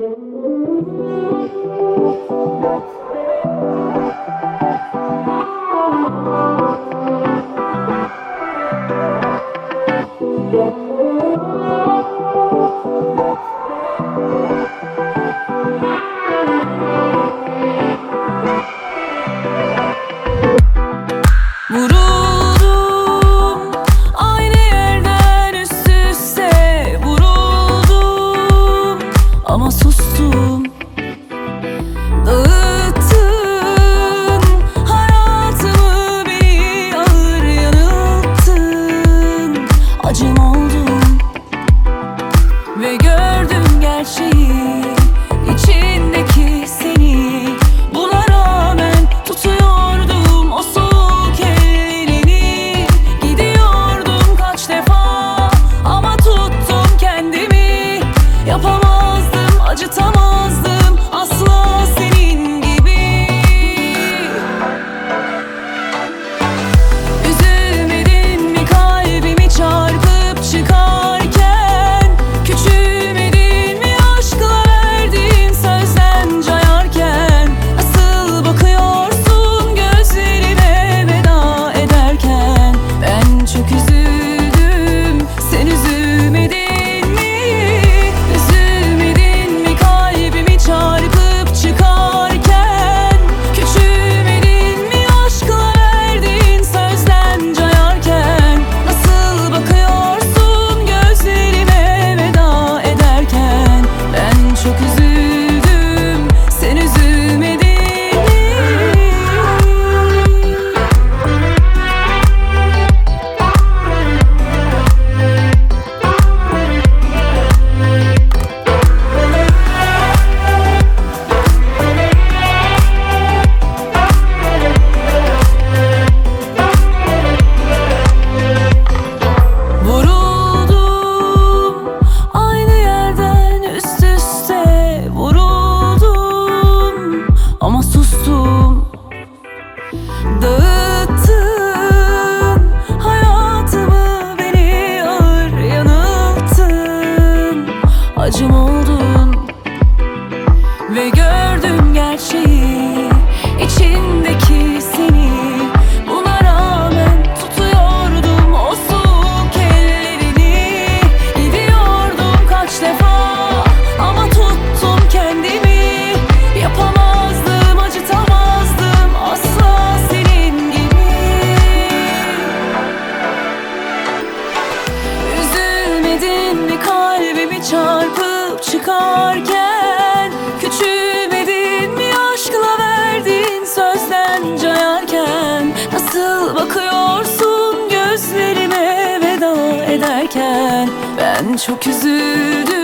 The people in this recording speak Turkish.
Vuruldum aynı yerden üst üste vuruldum ama sustum. Dağıttın hayatımı, beni ağır yanılttın. Acım oldum ve gördüm gerçeği, içindeki seni. Buna rağmen tutuyordum o soğuk ellerini. Gidiyordum kaç defa ama tuttum kendimi. Yapamazdım, acıtamazdım asla senin gibi. Üzülmedin mi kalbimi çarpıp çıkarken? Küçülmedin mi aşkla verdiğin sözden cayarken? Nasıl bakıyorsun gözlerime veda ederken? Ben çok üzüldüm, sen üzülmedin mi? Üzülmedin mi kalbimi çarpıp çıkarken? Küçülmedin mi aşkla verdiğin sözden cayarken? Nasıl bakıyorsun gözlerime veda ederken? Ben çok üzüldüm, sen üzülmedin mi? Vuruldum aynı yerden üst üste vuruldum ama sustum. Dağıttın hayatımı, beni ağır yanılttın. Acım oldun ve gördüm gerçeği, içindeki seni. Buna rağmen tutuyordum o soğuk ellerini. Gidiyordum kaç defa ama tuttum kendimi. Yapamazdım, acıtamazdım asla senin gibi. Üzülmedin mi kalbimi çarpıp çıkarken? Küçülmedin mi aşkla verdiğin sözden cayarken? Nasıl bakıyorsun gözlerime veda ederken? Ben çok üzüldüm,